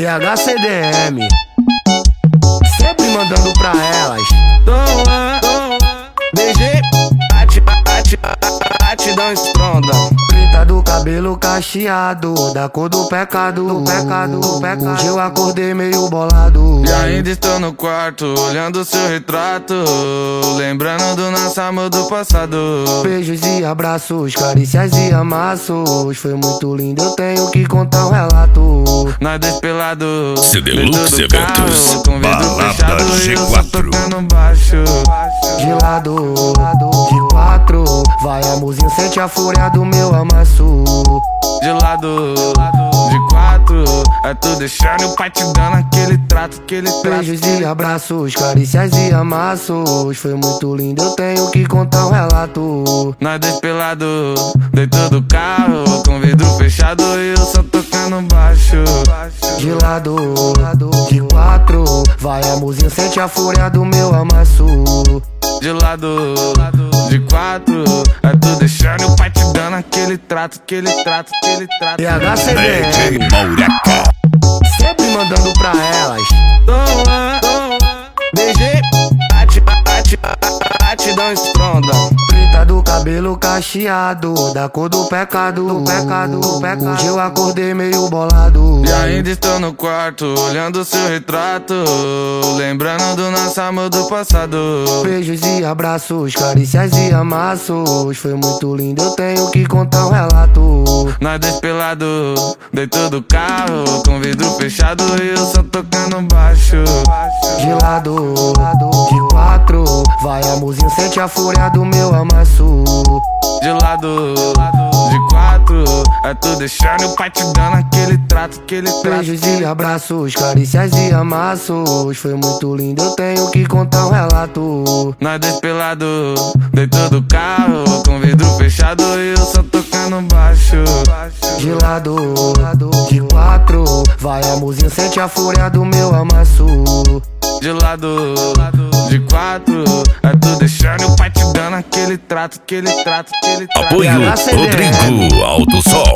THCDM, sempre mandando pra elas. BG, batidão estronda. Preta do cabelo cacheado, da cor do pecado, Hoje eu acordei meio bolado. E ainda estou no quarto, olhando seu retrato, lembrando do nosso amor do passado. Beijos e abraços, carícias e amassos. Foi muito lindo, eu tenho que contar um relato. Nós dois pelados, CD dentro Lux do Eventos, carro, com vidro Balada fechado e eu só G4. tocando baixo. De lado, de quatro, vai amorzinho, sente a fúria do meu amasso. De lado, de quatro, é tu deixando o pai te dando aquele trato, Beijos e abraços, carícias e amassos. Foi muito lindo, eu tenho que contar um relato. Nós dois pelados, dentro do carro, com vidro fechado e eu só tocando baixo. De lado, de quatro, vai amorzinho, sente a fúria do meu amasso. De lado, de quatro, é tu deixando o pai te dando aquele trato, THCDM, Mauraca. sempre mandando pra elas. BG, batidão estronda. Preta do cabelo cacheado, da cor do pecado, Hoje eu acordei meio bolado. E ainda estou no quarto, olhando seu retrato, lembrando do nosso amor do passado. Beijos e abraços, carícias e amassos. Foi muito lindo, eu tenho que contar um relato. Nós dois pelados, dentro do carro, com vidro fechado e eu só tocando baixo. De lado, de quatro, vai amorzinho, sente a fúria do meu amasso. De lado, de quatro, é tu deixando o pai te dando aquele trato, Beijos e abraços, carícias e amassos. Foi muito lindo, eu tenho que contar um relato. Nós dois pelados, dentro do carro, com vidro fechado e eu só tocando baixo. De lado, de quatro, vai amorzinho, sente a fúria do meu amasso. De lado, de quatro, é tu deixando o pai te dando aquele trato, Apoio THCDM. Rodrigo Alto Sol.